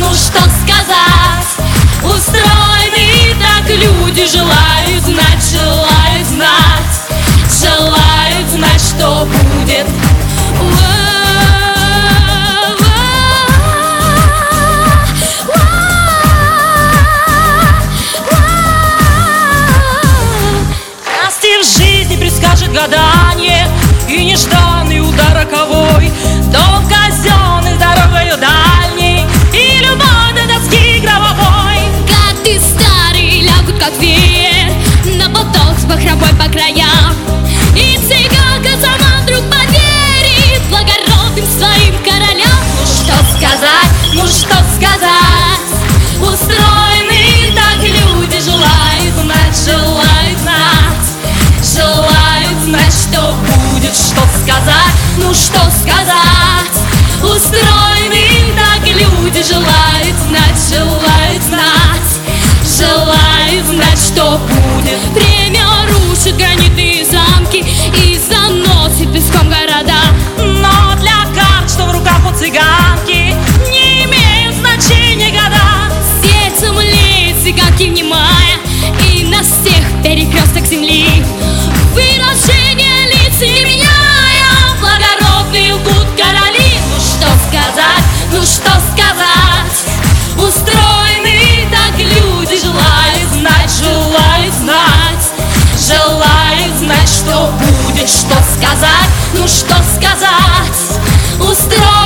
ну что сказать? Устроены так люди, желают знать, желают знать, желают знать, что будет. Счастье в жизни предскажет гадание и нежданный удар роковой, дом казенных дорогою дальней и любовь до доски гробовой. Как ты старый, лягут как веер на поток с бахромой по краям, и цыганка сама вдруг поверит благородным своим королям. Ну что сказать, ну что сказать? Устроены так люди, желают знать, желают знать, желают знать, что будет. Что сказать, ну что сказать? Устроены так люди, желают знать, желают знать, желают знать, что будет. Время рушит гранитные замки и заносит песком города, Но для карт, что в руках у цыганки, не имеют значения года. сердце млеет цыганки, внимая, и на всех перекресток земли выражение лиц не меняя, Благородные лгут короли. Ну что сказать, ну что сказать? Устроены так люди, желают знать, желают знать, желают знать, что будет. Что сказать, ну что сказать? Устроены